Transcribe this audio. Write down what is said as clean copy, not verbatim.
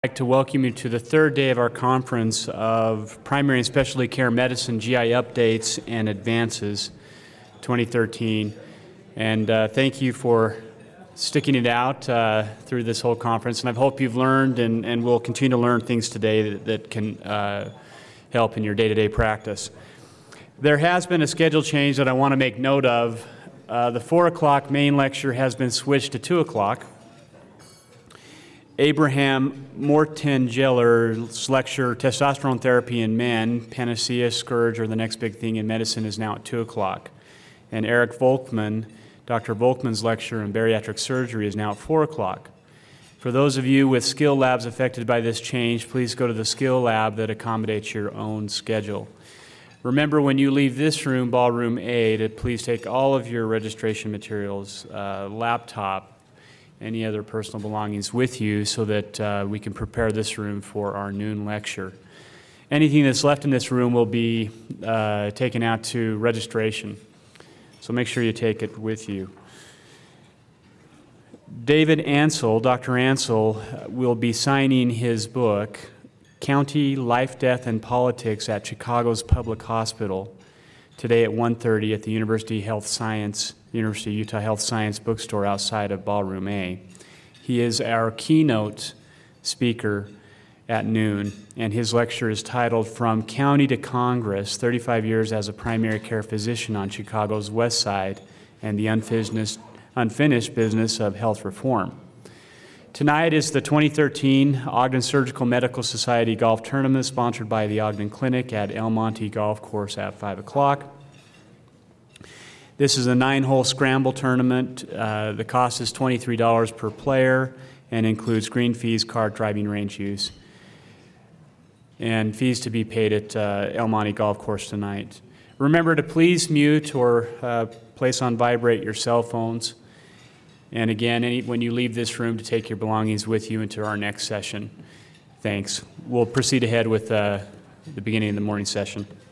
I'd like to welcome you to the third day of our conference of Primary and Specialty Care Medicine GI Updates and Advances 2013. And thank you for sticking it out through this whole conference. And I hope you've learned and will continue to learn things today that can help in your day-to-day practice. There has been a schedule change that I want to make note of. The 4 o'clock main lecture has been switched to 2 o'clock. Abraham Mortengeller's lecture, Testosterone Therapy in Men, Panacea, Scourge, or the Next Big Thing in Medicine, is now at 2 o'clock. And Eric Volkman, Dr. Volkman's lecture on bariatric surgery is now at 4 o'clock. For those of you with skill labs affected by this change, please go to the skill lab that accommodates your own schedule. Remember, when you leave this room, Ballroom A, to please take all of your registration materials, laptop, any other personal belongings with you so that we can prepare this room for our noon lecture. Anything that's left in this room will be taken out to registration, so make sure you take it with you. David Ansel, Dr. Ansel, will be signing his book, County Life, Death, and Politics at Chicago's Public Hospital, today at 1:30 at the University of Utah Health Science Bookstore outside of Ballroom A. He is our keynote speaker at noon, and his lecture is titled From County to Congress, 35 Years as a Primary Care Physician on Chicago's West Side and the Unfinished Business of Health Reform. Tonight is the 2013 Ogden Surgical Medical Society Golf Tournament, sponsored by the Ogden Clinic at El Monte Golf Course at 5 o'clock. This is a 9-hole scramble tournament. The cost is $23 per player and includes green fees, cart, driving range use, and fees to be paid at El Monte Golf Course tonight. Remember to please mute or place on vibrate your cell phones. And again, when you leave this room, to take your belongings with you into our next session. Thanks. We'll proceed ahead with the beginning of the morning session.